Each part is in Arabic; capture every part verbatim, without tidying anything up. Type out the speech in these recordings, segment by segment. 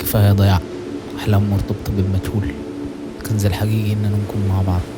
كفاية ضياع، أحلام مرتبطة بالمجهول. كنز الحقيقي إننا نكون مع بعض.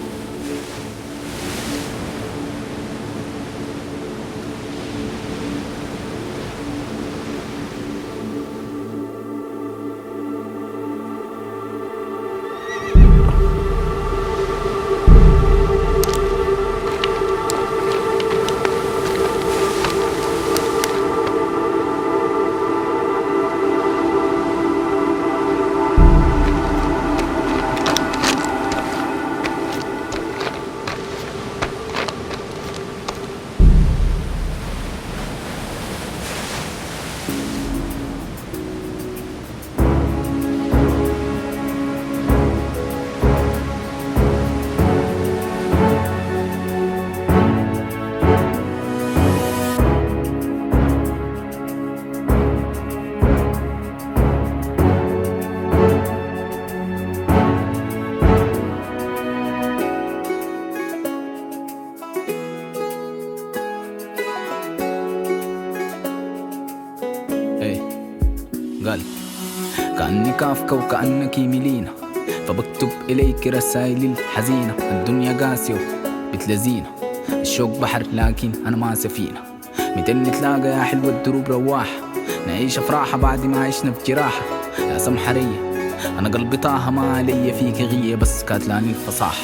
قال كأني كافكا وكأنك ميلينا، فبكتب إليك رسائلي الحزينة. الدنيا قاسية بتلزينا، الشوق بحر لكن أنا ما سفينة. متن نتلاقى يا حلوة الدروب رواح، نعيش أفراحة بعد ما عشنا في جراحة. يا سمحرية أنا قلبي طاها، ما علي فيك غية بس كاتلاني الفصاحة.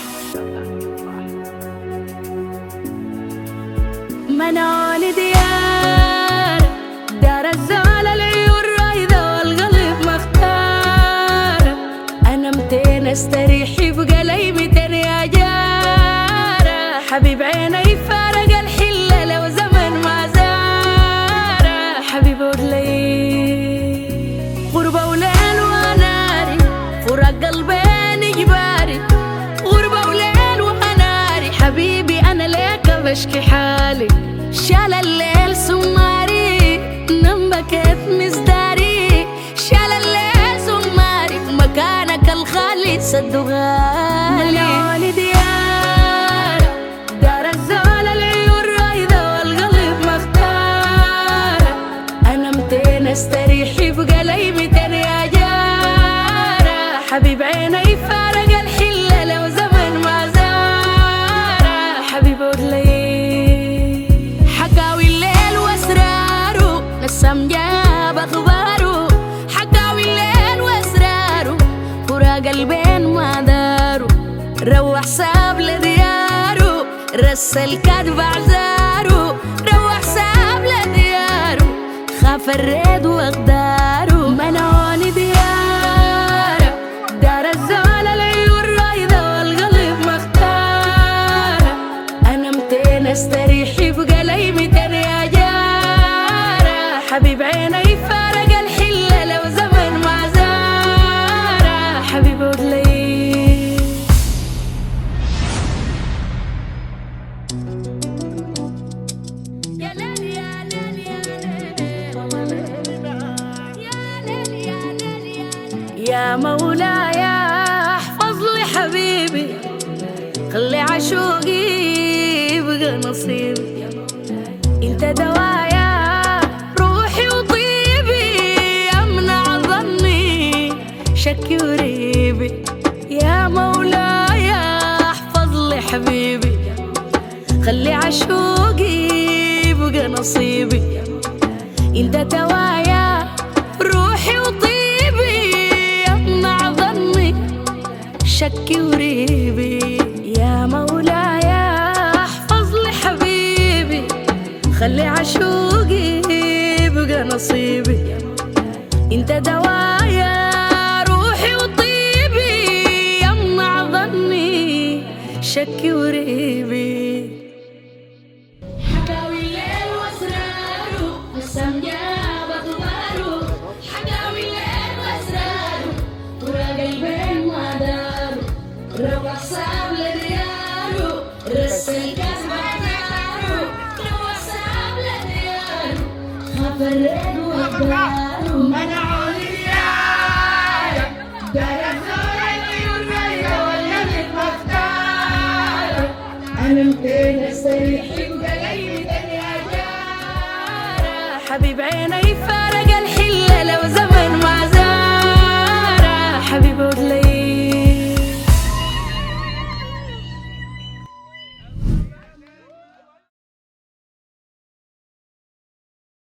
منعوني ديار دار الزول العيون رايدة والقلب مختار. أنا متين استريح يبقى لي متين يا جارة. حبيب عيني فارق الحلة لو زمن ما زارة. حبيب ولي غربة وليل وناري، فراق قلبين إجباري. غربة وليل وناري حبيبي أنا ليك بشكي حالي. شال الليل سماري نم بكيت مزداري. شال الليل سماري مكانك الخالي سد غالي. منعوني ديار دار الزول العيون رايدة والقلب مختار. أنا متين استريح يبقى لي متين يا جارة. حبيب عيني فارق الحلة لو زمن ما زارة. حبيب ولي نسم جاب أخباره. حكاوي الليل وأسراره، فراق قلبين ما داروا. روح ساب لدياره، رسل كذب أعذاره. روح ساب لدياره، خاف الريد وأقداره. منعوني دياره دار الزول العيون رايدة والقلب مختار. أنا متين استريح يبقى لي متين يا جارة. حبيب عيني فارق الحلة لو زمن ما زارة. حبيب ولي يا ليل يا ليل يا ليل يا مولاي احفظ لي حبيبي. خلي عشوقي يبقى نصيبي. انت دوايا شكي وريبي. يا مولاي احفظ لي حبيبي. خلي عشوقي يبقى نصيبي. انت دوايا روحي وطيبي. يمنع ظني شكي وريبي. يا مولاي احفظ لي حبيبي. خلي عشوقي يبقى نصيبي. انت دوايا شكي وريبي. حكاوي الليل واسراره، نسم جاب اخباره. حكاوي الليل واسراره، فراق قلبين ما داروا. روح ساب لدياره، رسل كذب أعذاره. روح ساب لدياره، خاف الريد وأقداره. منعوني دياره دار الزول العيون رايدة والقلب مختار. أنا متين استريح يبقى لي متين يا جارة. حبيب عيني فارق